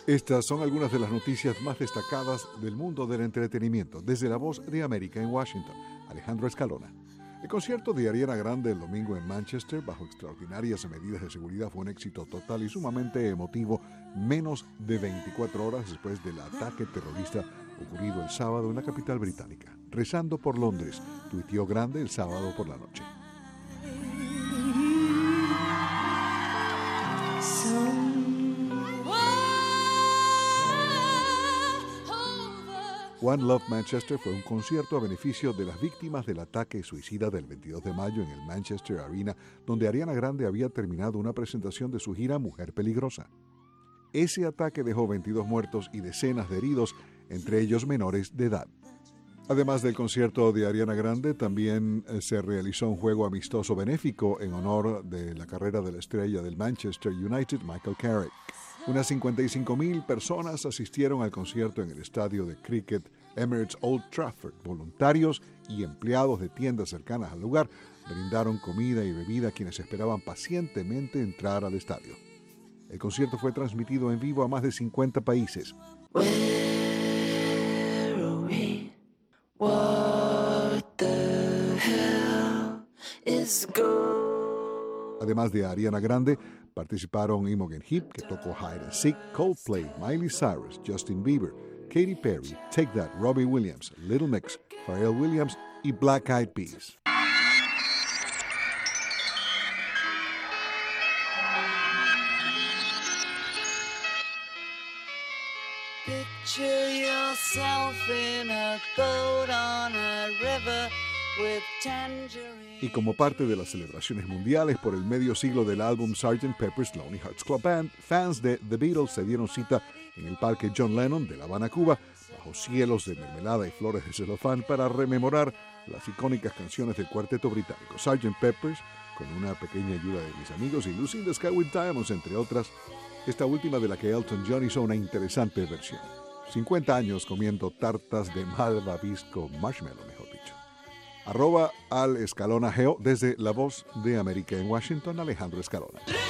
Estas son algunas de las noticias más destacadas del mundo del entretenimiento. Desde La Voz de América en Washington, Alejandro Escalona. El concierto de Ariana Grande el domingo en Manchester, bajo extraordinarias medidas de seguridad, fue un éxito total y sumamente emotivo, menos de 24 horas después del ataque terrorista ocurrido el sábado en la capital británica. Rezando por Londres, tuiteó Grande el sábado por la noche. One Love Manchester fue un concierto a beneficio de las víctimas del ataque suicida del 22 de mayo en el Manchester Arena, donde Ariana Grande había terminado una presentación de su gira Mujer Peligrosa. Ese ataque dejó 22 muertos y decenas de heridos, entre ellos menores de edad. Además del concierto de Ariana Grande, también se realizó un juego amistoso benéfico en honor de la carrera de la estrella del Manchester United, Michael Carrick. Unas 55,000 personas asistieron al concierto en el estadio de cricket Emirates Old Trafford. Voluntarios y empleados de tiendas cercanas al lugar brindaron comida y bebida a quienes esperaban pacientemente entrar al estadio. El concierto fue transmitido en vivo a más de 50 países. Además de Ariana Grande, participaron Imogen Heap, que tocó Hide and Seek, Coldplay, Miley Cyrus, Justin Bieber, Katy Perry, Take That, Robbie Williams, Little Mix, Pharrell Williams y Black Eyed Peas. Picture yourself in a boat on a river with tangerine. Y como parte de las celebraciones mundiales por el medio siglo del álbum Sgt. Pepper's Lonely Hearts Club Band, fans de The Beatles se dieron cita en el Parque John Lennon de La Habana, Cuba, bajo cielos de mermelada y flores de celofán para rememorar las icónicas canciones del cuarteto británico Sgt. Pepper's, con una pequeña ayuda de mis amigos, y Lucy in the Sky with Diamonds, entre otras, esta última de la que Elton John hizo una interesante versión. 50 años comiendo tartas de malvavisco marshmallow, mejor dicho. @Al Escalona Geo, desde La Voz de América en Washington, Alejandro Escalona.